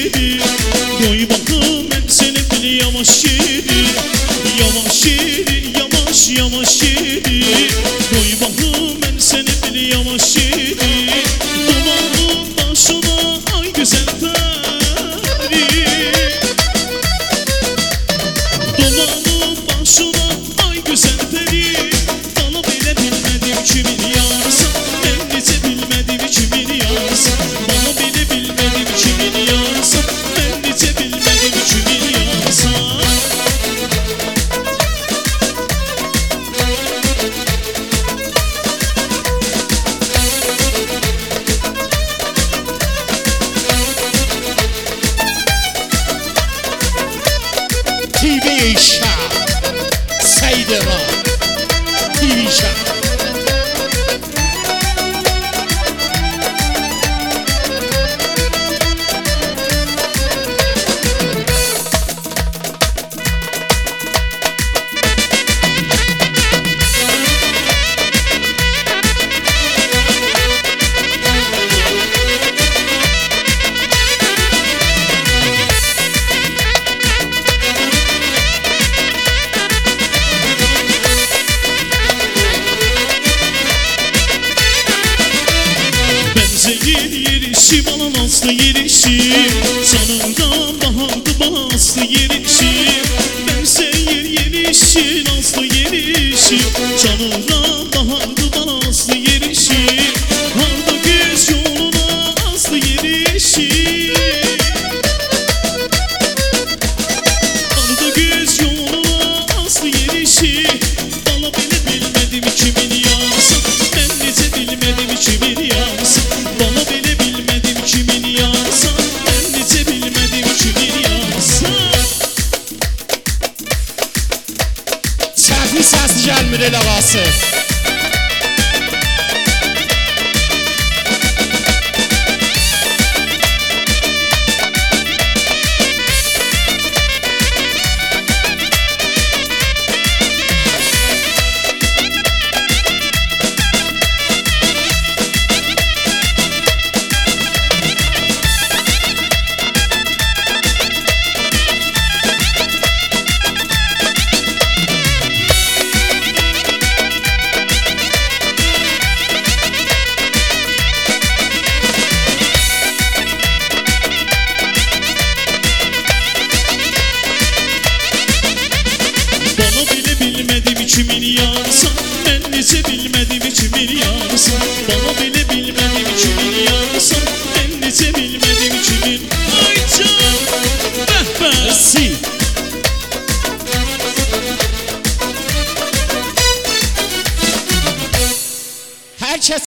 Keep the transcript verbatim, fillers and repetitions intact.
yedi. Koy bakım ben seni bil yavaş yedi. Yavaş yedi, yavaş yavaş yedi. Koy bakım ben seni bil yavaş yedi. Dolanım başıma ay güzel peri. Dolanım başıma ay güzel peri. Bana bile bilmedim kimin yarısı. Ben nice bilmedim kimin yarısı. Bana bile bilmedim kimin yarısı. Ben nice bilmedim kimin yarısı. T V Şah Saydırma T V Şah. Zehir yerişi bana nasıl yerişi. Sanırım bahardı bana aslı yerişi. Ben seyir yerişi nasıl yerişi. Sanırım bahardı bana aslı yerişi. Harda göz yoluna aslı yerişi. Harda göz yoluna aslı yerişi. Bana bile bilmedim kimin yarısı. Ben nice bilmedim kimin yarısı. Bana bile bilmedim kimin yarısı. Ben nice bilmedim kimin yarısı. Səhvi səs gəlmir elə vası. Kimin yarısı, ben nice bilmedim kimin yarısı. Bana bile bilmedim kimin yarısı. Ben nice bilmedim kimin. Ay can, beh beh. Si. Hər kəs